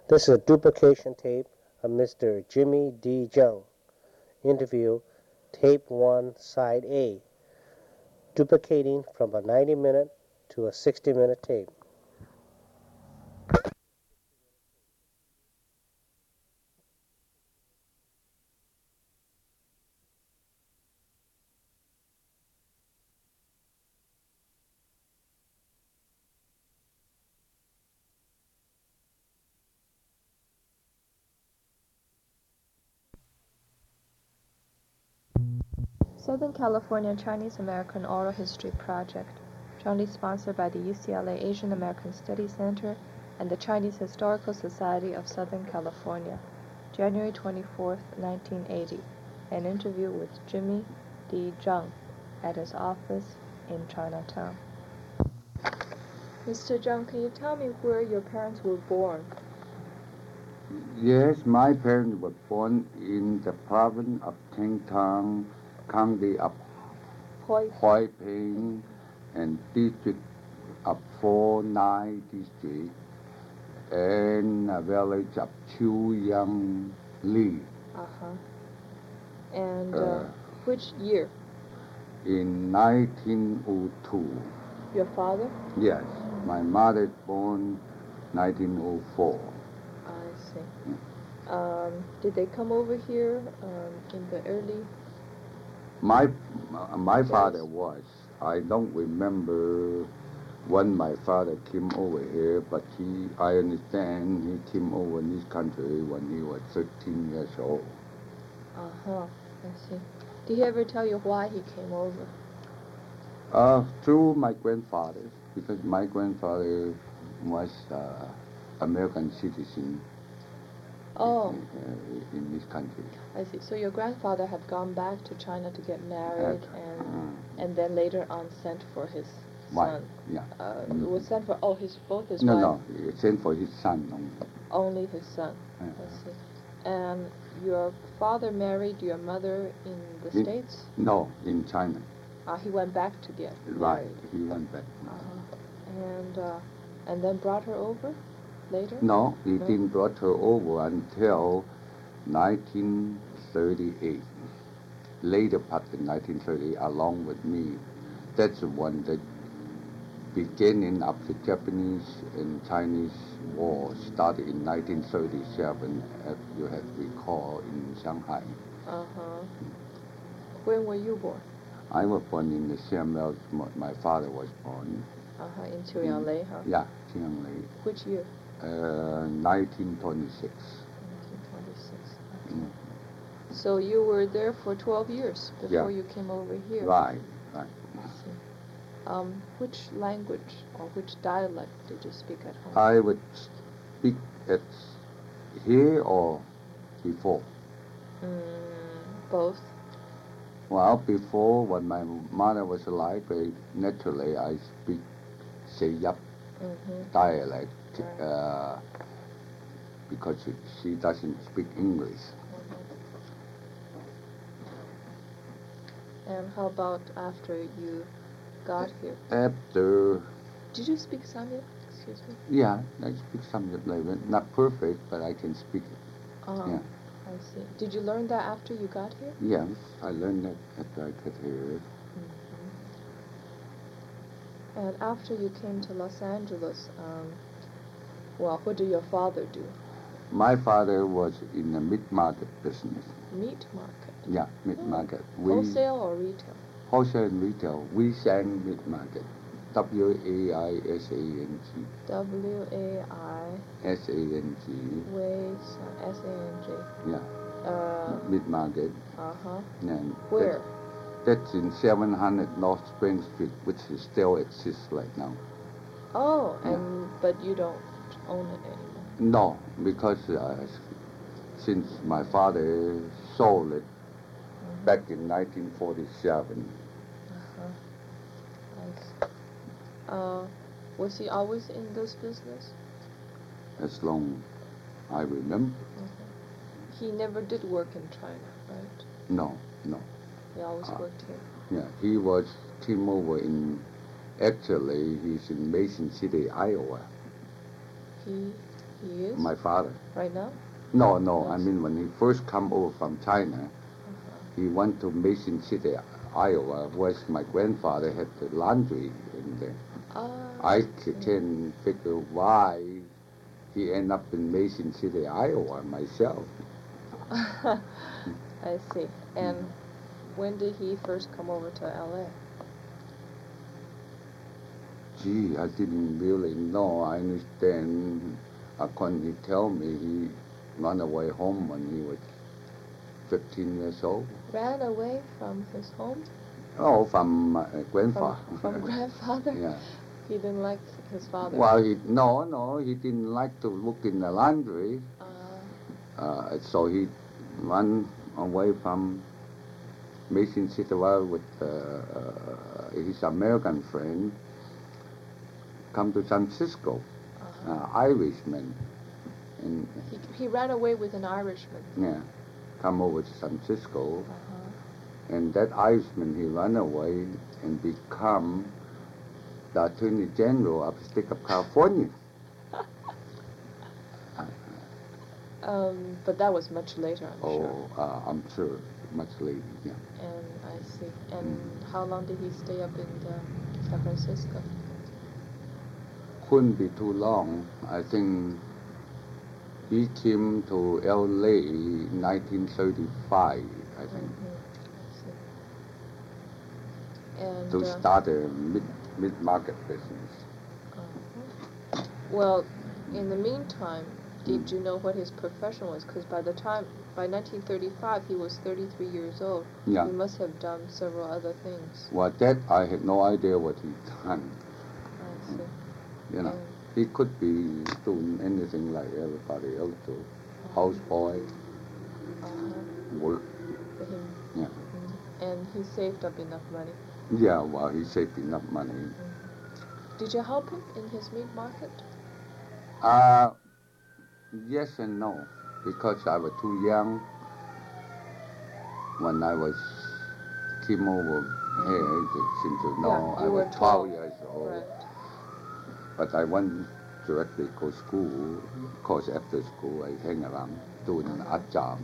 This is a duplication tape of Mr. Jimmy D. Jung. Interview, Tape 1, Side A. Duplicating from a 90-minute to a 60-minute tape. Southern California Chinese American Oral History Project, jointly sponsored by the UCLA Asian American Studies Center and the Chinese Historical Society of Southern California, January 24, 1980. An interview with Jimmy D. Jung at his office in Chinatown. Mr. Jung, can you tell me where your parents were born? Yes, my parents were born in the province of Qingtang, county of Hoi Ping, and district of 49 district, and a village of Chu Yang Li. And which year? In 1902. Your father? Yes, my mother born 1904. I see. Did they come over here in the early? My father was. I don't remember when my father came over here, but I understand he came over in this country when he was 13 years old. I see. Did he ever tell you why he came over? Through my grandfather, because my grandfather was American citizen. In this country. I see. So your grandfather had gone back to China to get married, and then later on sent for his son. Yeah. Was sent for both his wives? No, he sent for his son only. Only his son. I see. And your father married your mother in the States? No, in China. He went back to get married. Right. He went back. And then brought her over later? No, he didn't brought her over until 1938. Later part in 1930, along with me. That's when the beginning of the Japanese and Chinese war started in 1937, as you have recalled, in Shanghai. When were you born? I was born in the same year my father was born. In Chiang-Lei, huh? Yeah, Chiang-Lei. Which year? 1926. 1926. So you were there for 12 years before you came over here. Right. I see. Which language or which dialect did you speak at home? I would speak at here or before? Both. Well, before, when my mother was alive, naturally I speak Seyap dialect because she doesn't speak English. And how about after you got here? After... Did you speak Samyang? Excuse me? Yeah, I speak Samyang. Not perfect, but I can speak it. Yeah. I see. Did you learn that after you got here? Yes, I learned that after I got here. And after you came to Los Angeles, what did your father do? My father was in the meat market business. Meat market? Yeah, meat market. Wholesale or retail? Wholesale and retail. We sang meat market. W-A-I-S-A-N-G. W-A-I... S-A-N-G. S-A-N-G. Yeah. Meat market. And where? That's in 700 North Spring Street, which still exists right now. But you don't own it anymore? No, because since my father sold it back in 1947. Was he always in this business? As long I remember. He never did work in China, right? No. He always worked here? Yeah, he came over he's in Mason City, Iowa. He is? My father. Right now? No, Yes. I mean when he first come over from China, he went to Mason City, Iowa, where my grandfather had the laundry in there. I can figure why he ended up in Mason City, Iowa myself. I see. And when did he first come over to LA? Gee, I didn't really know. I understand. According he tell me, he ran away home when he was 15 years old. Ran away from his home? Oh, from grandfather. From grandfather? Yeah. He didn't like his father? Well, he didn't like to look in the laundry. So he ran away from Mason City with his American friend, come to San Francisco, Irishman. And he ran away with an Irishman? Yeah, come over to San Francisco. And that Irishman, he ran away and become the Attorney General of the state of California. But that was much later, I'm sure. I'm sure, much later, yeah. And I see. And how long did he stay up in San Francisco? Couldn't be too long. I think he came to L.A. in 1935, I think. And to start a mid-market business. Well, in the meantime, did you know what his profession was? Because by 1935, he was 33 years old. Yeah. He must have done several other things. Well, that I had no idea what he done. I see. You know, he could be doing anything like everybody else do. Houseboy, work. Yeah. And he saved up enough money. Yeah, well, he saved enough money. Did you help him in his meat market? Yes and no, because I was too young when I came over here. It seems to know I was 12 years old. Right. But I went directly to school. Of course, after school, I hang around doing an odd job.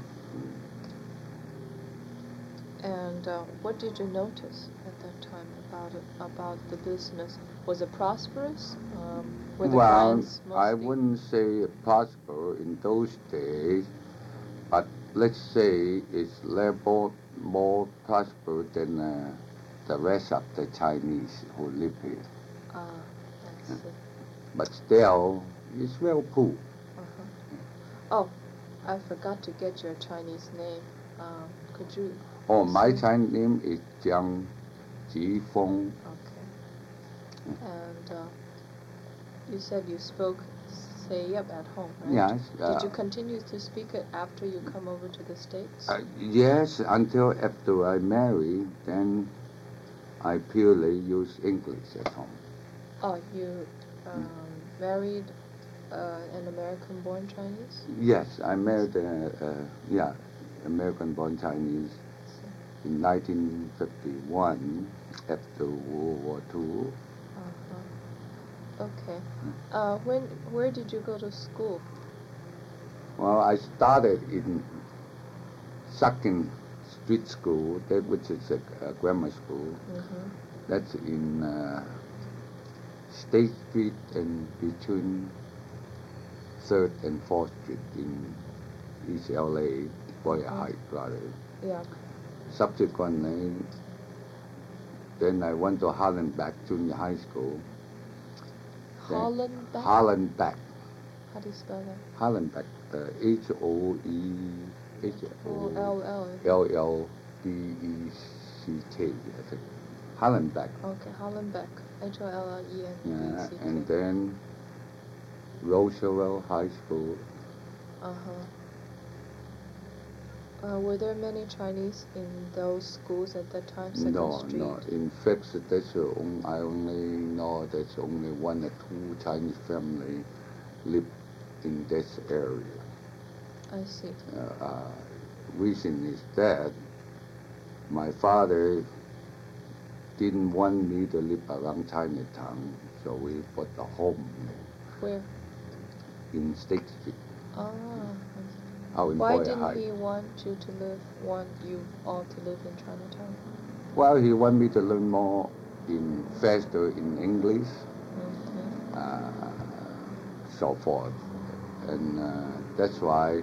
And what did you notice at that time about the business? Was it prosperous? Were the clients mostly? I wouldn't say prosper in those days, but let's say it's level more prosper than the rest of the Chinese who live here. I see. But still, it's well poor. Oh, I forgot to get your Chinese name. Could you? Oh, my Chinese name is Jiang Jifeng. Okay. And you said you spoke Sayep at home, right? Yes. Did you continue to speak it after you come over to the States? Yes, until after I married, then I purely use English at home. Oh, you married an American-born Chinese? Yes, I married American-born Chinese in 1951 after World War II. Okay. Where did you go to school? Well, I started in Second Street School, which is a grammar school. That's in State Street and between 3rd and 4th Street in East LA, Boyle Heights, rather. Yeah. Subsequently, then I went to Hollenbeck Junior High School. Hollenbeck? Hollenbeck. How do you spell that? Hollenbeck, H-O-E-L-L-B-E-C-K, I think. Hollenbeck. Okay, Hollenbeck. H-O-L-L-E-N-B-E-C-K. Yeah, and then Roosevelt High School. Were there many Chinese in those schools at that time? No. In fact, I only know there's only 1 or 2 Chinese families live in this area. I see. Reason is that my father didn't want me to live around Chinatown, so we bought a home. Where? in State Street, Ah, out in why Boyle didn't Heights. he want you all to live in Chinatown? Well, he wanted me to learn more faster in English, so forth. And that's why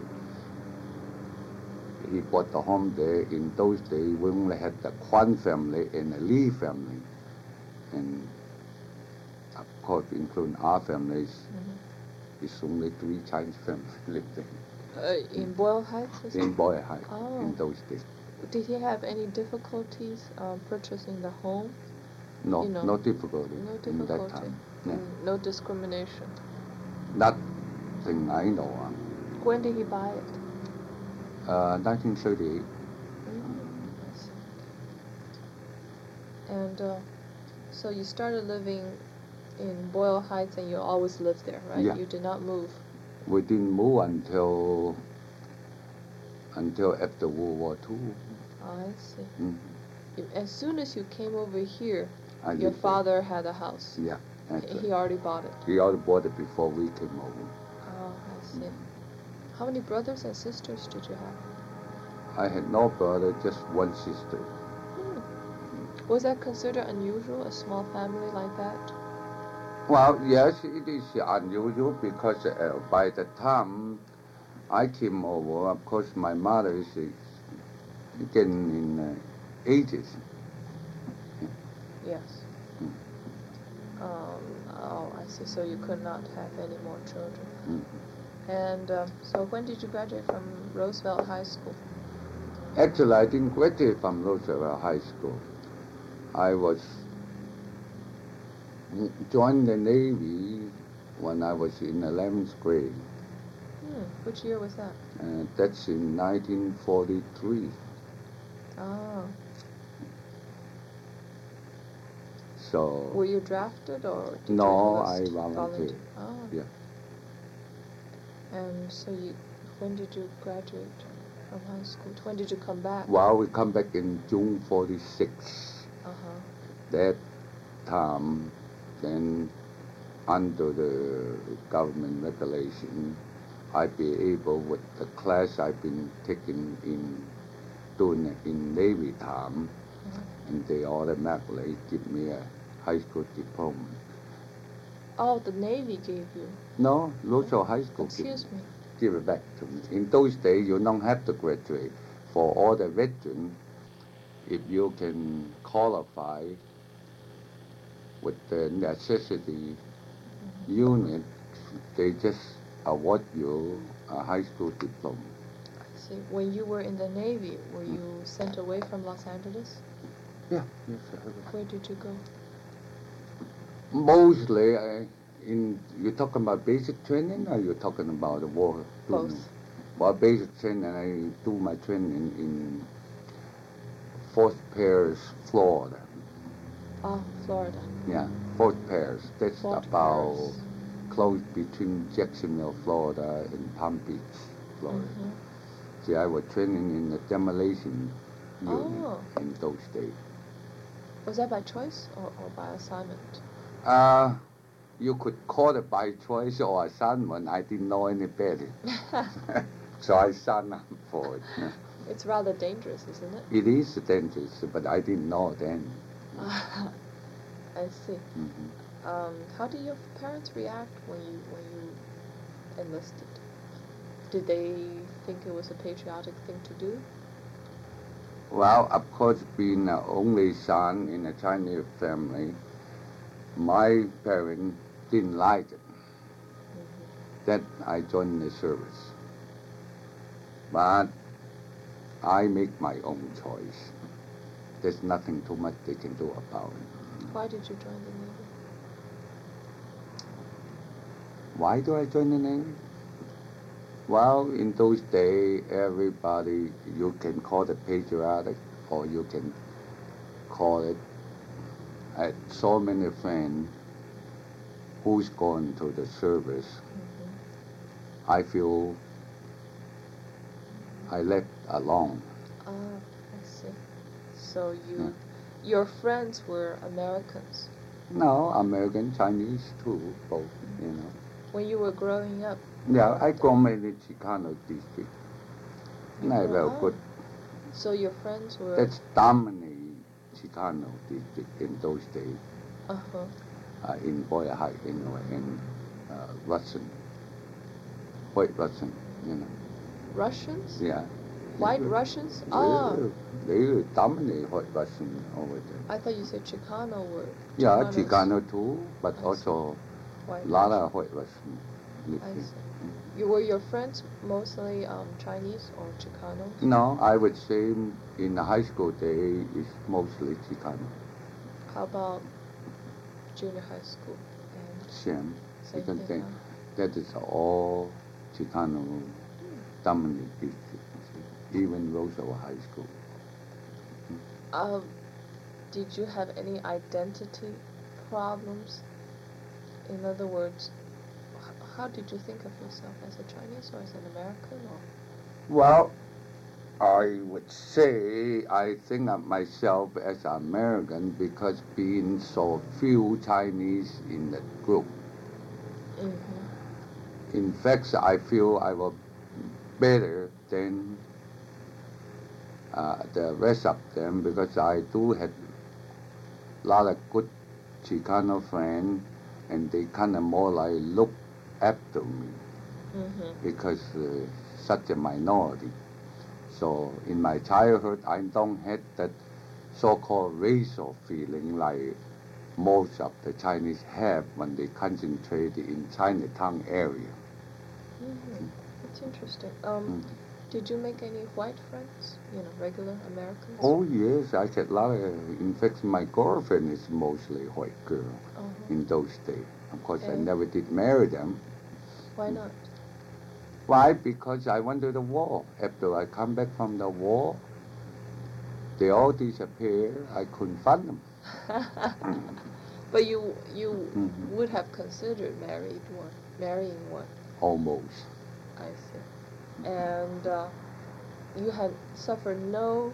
he bought the home there. In those days, we only had the Kwan family and the Lee family. And of course, including our families, it's only 3 Chinese families lived there. In Boyle Heights? In Boyle Heights, Oh. in those days. Did he have any difficulties purchasing the home? No, You know, no difficulty No in that difficulty. time. No. No discrimination. Nothing I know of. When did he buy it? 1938. I see. And so you started living in Boyle Heights and you always lived there, right? Yeah. You did not move. We didn't move until after World War II. I see. Mm. As soon as you came over here, I your lived father had a house. there. Yeah, that's He right. already bought it. He already bought it before we came over. Oh, I see. How many brothers and sisters did you have? I had no brother, just one sister. Was that considered unusual, a small family like that? Well, yes, it is unusual because by the time I came over, of course, my mother is getting in 80s. Yes. Oh, I see. So you could not have any more children. And so when did you graduate from Roosevelt High School? Actually, I didn't graduate from Roosevelt High School. I was joined the Navy when I was in 11th grade. Which year was that? That's in 1943. Oh. So. Were you drafted or did you No, I enlist? volunteered. Oh. Yeah. And so when did you graduate from high school? When did you come back? Well, we come back in June 46. That time, then under the government regulation, I'd be able, with the class I've been taking in Navy time, and they automatically give me a high school diploma. Oh, the Navy gave you? No, Roosevelt High School give it back to me. In those days, you don't have to graduate. For all the veterans, if you can qualify with the necessity unit, they just award you a high school diploma. I see. When you were in the Navy, were you sent away from Los Angeles? Yeah, yes, sir. Where did you go? Mostly, you're talking about basic training or you're talking about the war? Both. Well, basic training, I do my training in Fort Pierce, Florida. Oh, Florida. Yeah, Fort Pierce. That's Fort about Pierce. close between Jacksonville, Florida, and Palm Beach, Florida. See, I was training in the demolition unit in those days. Was that by choice or by assignment? You could call it by choice or assignment. I didn't know any better. So I signed up for it. It's rather dangerous, isn't it? It is dangerous, but I didn't know then. I see. How did your parents react when you enlisted? Did they think it was a patriotic thing to do? Well, of course, being the only son in a Chinese family, my parents didn't like it. That I joined the service. But I make my own choice. There's nothing too much they can do about it. Why did you join the Navy? Why do I join the Navy? Well, in those days, everybody, you can call it patriotic, or you can call it, I had so many friends who's gone to the service. I feel I left alone. Ah, I see. So your friends were Americans? No, American, Chinese too, both, When you were growing up? Yeah, I go mainly Chicano district. Not very Oh. good. So your friends were... That's dominate Chicano district in those days. Uh-huh. In Boyle Heights, anyway, in Russian, white Russian, you know. Russians? Yeah. White Russians? They dominate white Russian over there. I thought you said Chicano were... Yeah, Chicanos. Chicano too, but also a lot of white Russian. I see. Were your friends mostly Chinese or Chicanos? No, I would say in the high school day it's mostly Chicano. How about junior high school? And Same. same Because thing, that is all Chicano dominant district, even Roosevelt High School. Did you have any identity problems? In other words, how did you think of yourself, as a Chinese or as an American? Or? Well, I would say I think of myself as an American because being so few Chinese in the group. Mm-hmm. In fact, I feel I was better than the rest of them because I do have a lot of good Chicano friends, and they kind of more like look after me because such a minority. So in my childhood, I don't have that so-called racial feeling like most of the Chinese have when they concentrate in Chinatown area. That's interesting. Did you make any white friends? Regular Americans? Oh yes, I had a lot of. In fact, my girlfriend is mostly white girl in those days. Of course, I never did marry them. Why not? Why? Because I went to the war. After I come back from the war, they all disappeared. I couldn't find them. But you would have considered marrying one. Almost. I see. And you had suffered no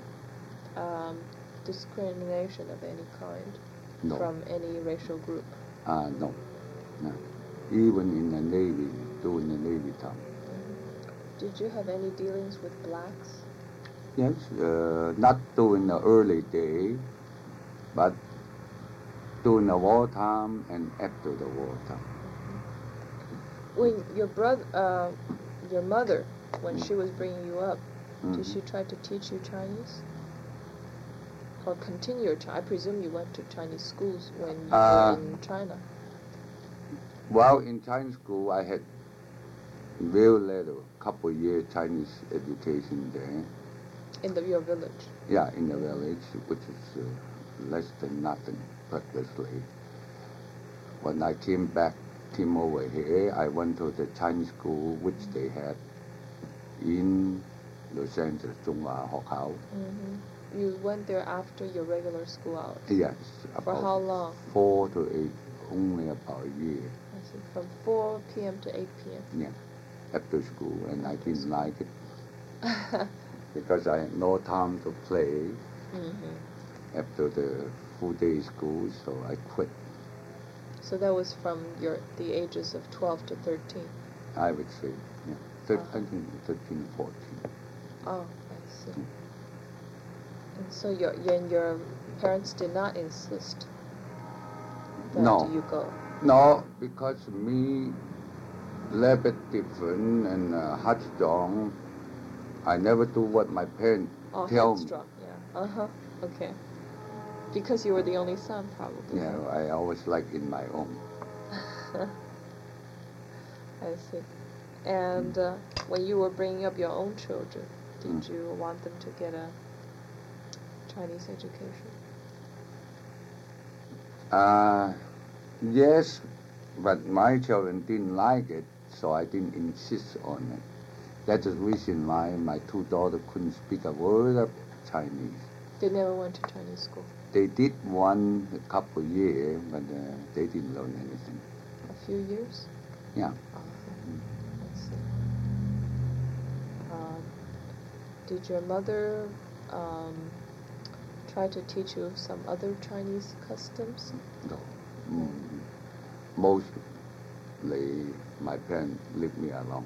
discrimination of any kind from any racial group? No. Even in the Navy, during the Navy time. Did you have any dealings with blacks? Yes, not during the early day, but during the wartime and after the wartime. When your mother, when she was bringing you up, did she try to teach you Chinese? Or continue your Chinese? I presume you went to Chinese schools when you were in China. Well, in Chinese school, I had very little, couple years Chinese education there. In your village? Yeah, in the village, which is less than nothing, practically. When I came over here, I went to the Chinese school, which they had in Los Angeles, Zhonghua Hokao. You went there after your regular school hours? Yes. For how long? 4 to 8, only about a year. I see. From 4 p.m. to 8 p.m.? Yeah, after school, and I didn't like it. Because I had no time to play after the full-day school, so I quit. So that was from the ages of 12 to 13? I would say, yeah. I think 13, 14. Oh, I see. And so your parents did not insist that you go? No, because me, a little bit different and headstrong. I never do what my parents tell me. Yeah. Okay. Because you were the only son, probably. Yeah, I always like in my own. I see. And when you were bringing up your own children, did you want them to get a Chinese education? Yes, but my children didn't like it, so I didn't insist on it. That's the reason why my two daughters couldn't speak a word of Chinese. They never went to Chinese school? They did one a couple years, but they didn't learn anything. A few years? Yeah. I see. Did your mother try to teach you some other Chinese customs? No. Most my parents leave me alone.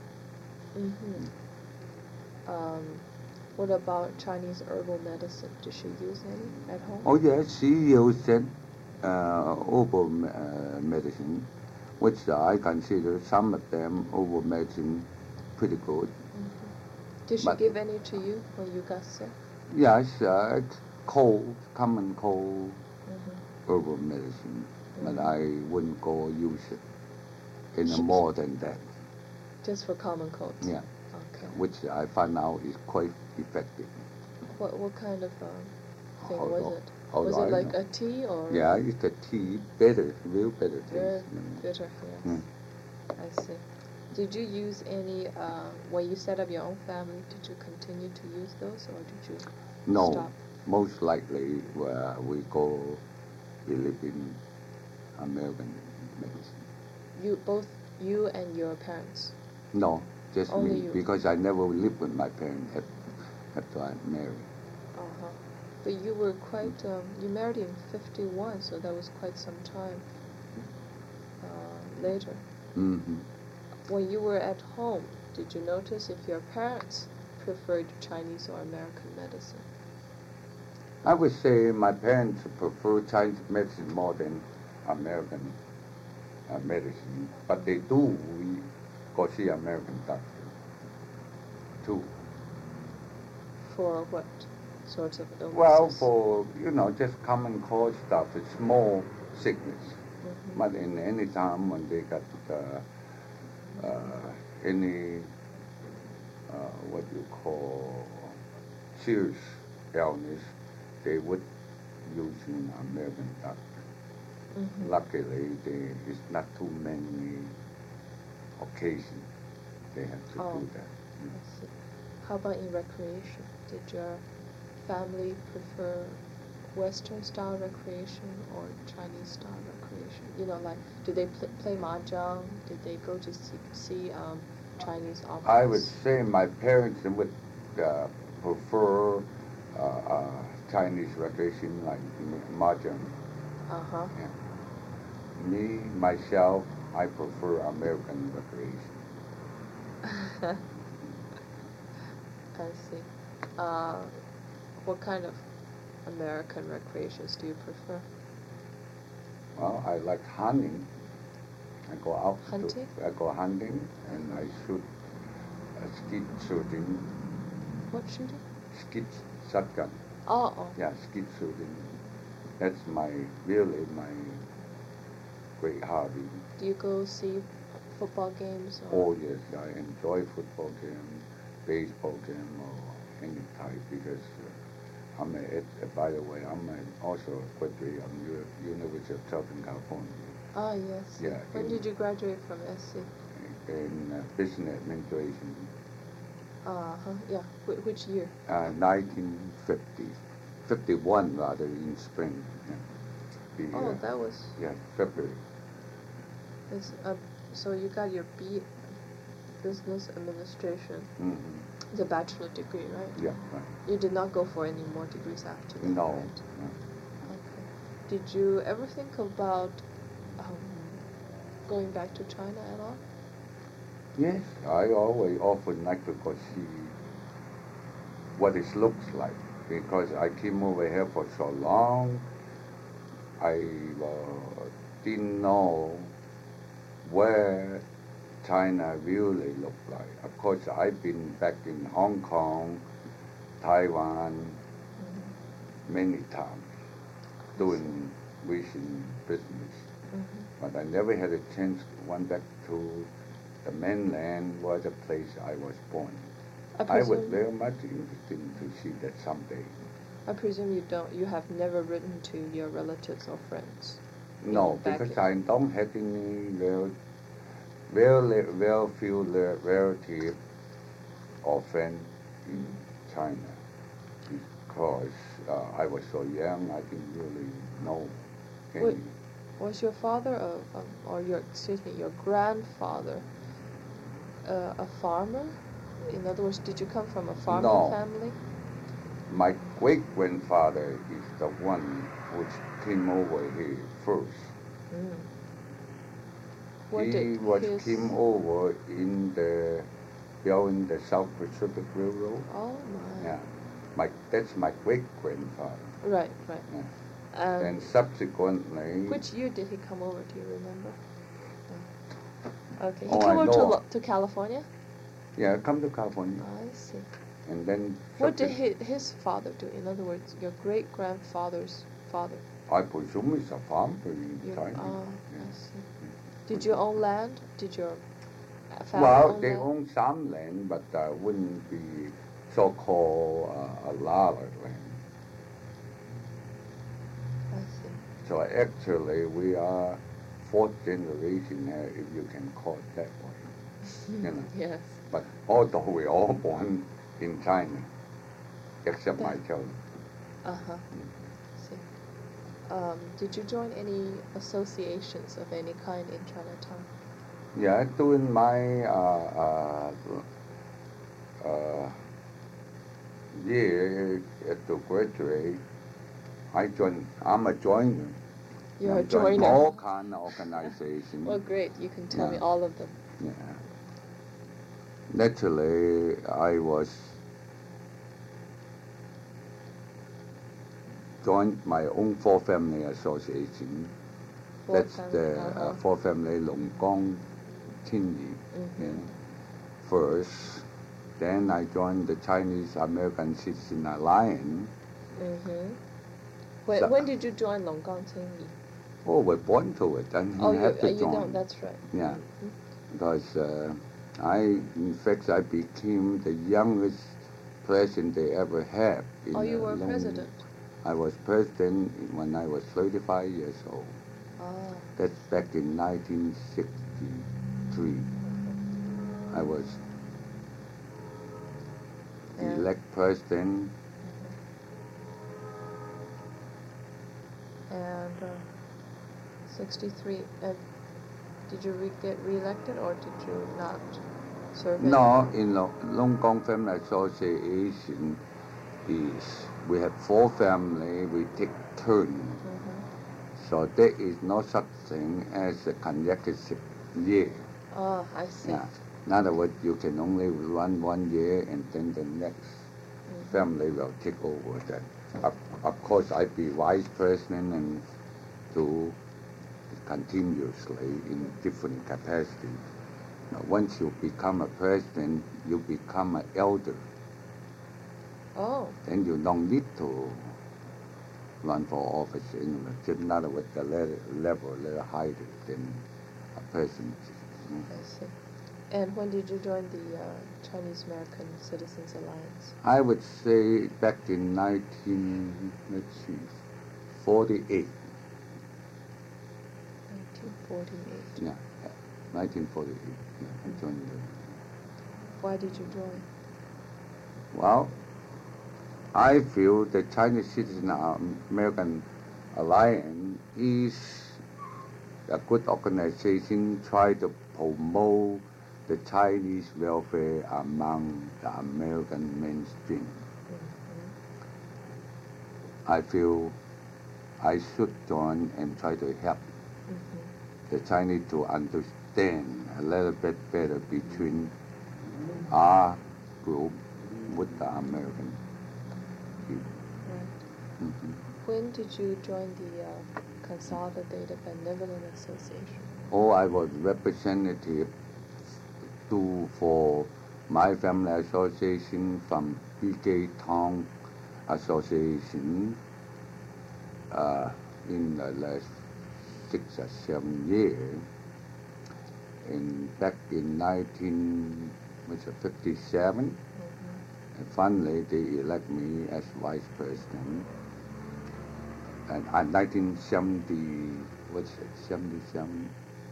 What about Chinese herbal medicine? Did she use any at home? Oh yes, she used herbal medicine, which I consider some of them herbal medicine pretty good. Did she give any to you when you got sick? Yes, it's common cold herbal medicine, but I wouldn't go use it any more than that. Just for common colds? Yeah. Okay. Which I found out is quite effective. What kind of thing was it? Oh, Was it like a tea or? Yeah, it's a tea, better, real better Very taste. bitter, yes. I see. Did you use any, when you set up your own family, did you continue to use those or did you stop? Most likely we live in American medicine. You and your parents? No, just only me, you. Because I never lived with my parents after I married. But you were quite, you married in 51, so that was quite some time later. When you were at home, did you notice if your parents preferred Chinese or American medicine? I would say my parents prefer Chinese medicine more than American medicine, but they do go see American doctor too. For what sorts of illnesses? Well, for just common cold stuff, it's small sickness. But in any time when they got any what you call serious illness, they would use an American doctor. Luckily, it's not too many occasions they have to do that. I see. How about in recreation? Did your family prefer Western style recreation or Chinese style recreation? Like, did they play mahjong? Did they go to see Chinese operas? I would say my parents would prefer Chinese recreation like mahjong. Yeah. Me, myself, I prefer American recreation. I see. What kind of American recreations do you prefer? Well, I like hunting. I go out. Hunting? I go hunting and I shoot skeet shooting. What shooting? Skeet shotgun. Oh. Yeah, skeet shooting. That's really my great hobby. Do you go see football games? Or? Oh yes, I enjoy football game, baseball game, or any type because by the way, I'm also a graduate of University of Southern California. Ah, yes. Yeah. When did you graduate from SC? In business administration. Yeah. Which year? 1950. 51 rather, in spring. Yeah. That was... Yeah, February. So you got your B, business administration. The bachelor degree, right? Yeah, right. You did not go for any more degrees after that, No. right? Okay. Did you ever think about going back to China at all? Yes, I always often like to go see what it looks like because I came over here for so long. I didn't know where China really looked like. Of course, I've been back in Hong Kong, Taiwan, many times doing recent business. But I never had a chance to went back to the mainland, was the place I was born. I was very much interested to see that someday. I presume you have never written to your relatives or friends? No, because I don't have any very few relatives or friends in China because I was so young, I didn't really know any. Was your father or your grandfather a farmer? In other words, did you come from a farming family? My great-grandfather is the one which came over here first. He came over in building the South Pacific Railroad. Oh my. Yeah, that's my great grandfather. Right. Yeah. And subsequently. Which year did he come over? Do you remember? No. Okay. He came over to California. Yeah, come to California. I see. And then. What did his father do? In other words, your great grandfather's father. I presume he's a farmer in China. I see. Did you own land? Did your family own land? They own some land, but wouldn't be so-called a lot of land. I see. So actually, we are fourth generation, if you can call it that way. You know. Yes. But although we all born in China, except my children. See. Did you join any associations of any kind in Chinatown? Yeah, during my year to graduate, I'm a joiner. You're a joiner. All kind of organizations. Well, great. You can tell me all of them. Yeah. Naturally, I joined my own Four Family Association. That's the Four Family Long Gong Tinyi. First, then I joined the Chinese American Citizen Alliance. When did you join Long Gong Tinyi? Oh, we're born to it. I didn't have to join. You don't. That's right. Yeah, because in fact, I became the youngest president they ever had. You were president? I was president when I was 35 years old. That's back in 1963. I was elected president. And 63. Did you get re-elected or did you not serve? No, in Long Gong Family Association we have four families, we take turns. So there is no such thing as a consecutive year. Oh, I see. Yeah. In other words, you can only run 1 year and then the next family will take over that. Of course, I'd be vice president and do continuously in different capacities. Now, once you become a president, you become an elder. Oh. Then you don't need to run for office anymore. In other words, the level a little higher than a president. I see. And when did you join the Chinese American Citizens Alliance? I would say back in 1948. 1948. Yeah, 1948. Yeah, I joined it. Why did you join? Well, I feel the Chinese Citizen American Alliance is a good organization trying to promote the Chinese welfare among the American mainstream. I feel I should join and try to help the Chinese to understand a little bit better between our group with the American people. Right. When did you join the Consolidated Benevolent Association? Oh, I was representative for my family association from PK Tong Association in the last 6 or 7 years. And back in 1957, and finally they elect me as vice president. And 1970, what's it, 77?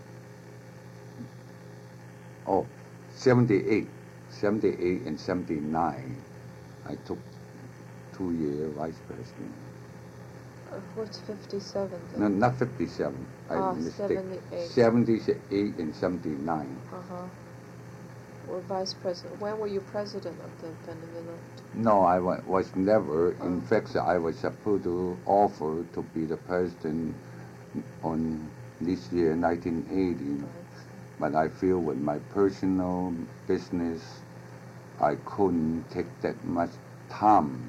Oh, 78 and 79, I took 2 years vice president. What's 57 then? No, not 57. I mistake. 78 and 79. Or vice president. When were you president of the Benevolent? No, I was never. In fact, I was supposed to offer to be the president on this year, 1980. But I feel with my personal business, I couldn't take that much time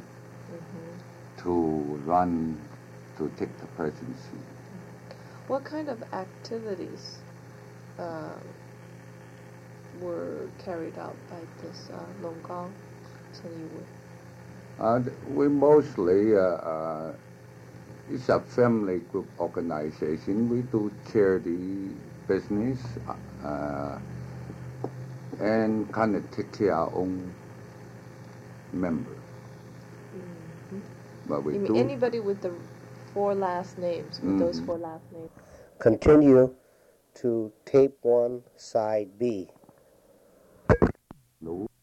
to take the presidency. What kind of activities were carried out by this Longgang Chen Yiwu? We mostly, it's a family group organization. We do charity business and kind of take care of our own members. But we You mean do anybody with the 4 last names, with those 4 last names? Continue to tape 1, side B. no